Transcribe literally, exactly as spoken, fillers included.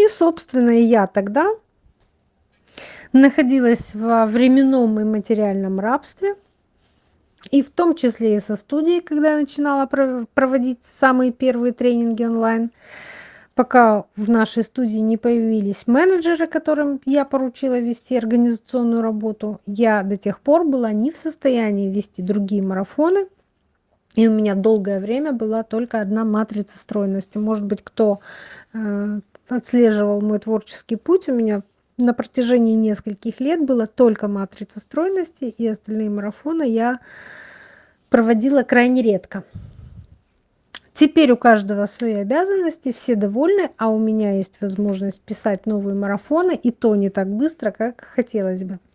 И, собственно, и я тогда находилась во временном и материальном рабстве, и в том числе и со студией, когда я начинала пров проводить самые первые тренинги онлайн. Пока в нашей студии не появились менеджеры, которым я поручила вести организационную работу, я до тех пор была не в состоянии вести другие марафоны. И у меня долгое время была только одна матрица стройности. Может быть, кто, э, отслеживал мой творческий путь, у меня на протяжении нескольких лет была только матрица стройности, и остальные марафоны я проводила крайне редко. Теперь у каждого свои обязанности, все довольны, а у меня есть возможность писать новые марафоны, и то не так быстро, как хотелось бы.